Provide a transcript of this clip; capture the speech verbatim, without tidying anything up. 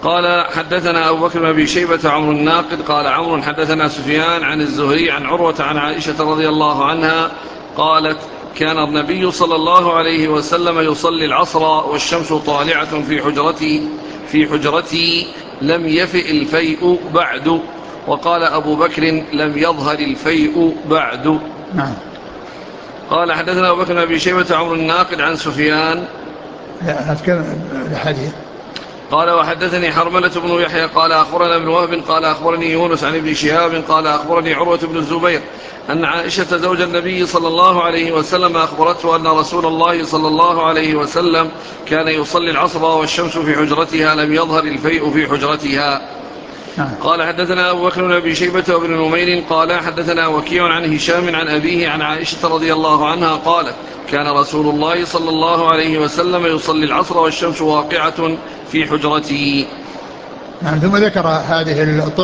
قال حدثنا أبو بكر بن أبي شيبة عمرو الناقد قال عمرو حدثنا سفيان عن الزهري عن عروة عن عائشة رضي الله عنها قالت كان النبي صلى الله عليه وسلم يصلي العصر والشمس طالعة في حجرتي في حجرتي لم يفئ الفيء بعد. وقال أبو بكر لم يظهر الفيء بعد. نعم. قال حدثنا أبو بكر بن أبي شيبة عمرو الناقد عن سفيان. لا أتكلم الحديث. قال وحدثني حرملة بن يحيى قال أخبرنا ابن وهب قال أخبرني يونس عن ابن شهاب قال أخبرني عروة بن الزبير أن عائشة زوج النبي صلى الله عليه وسلم أخبرته أن رسول الله صلى الله عليه وسلم كان يصلي العصر والشمس في حجرتها لم يظهر الفيء في حجرتها. قال حدثنا أبو بكر بن أبي شيبة وابن نمير قال حدثنا وكيع عن هشام عن أبيه عن عائشة رضي الله عنها قالت كان رسول الله صلى الله عليه وسلم يصلي العصر والشمس واقعة في حجرته. ثم ذكر هذه الطرق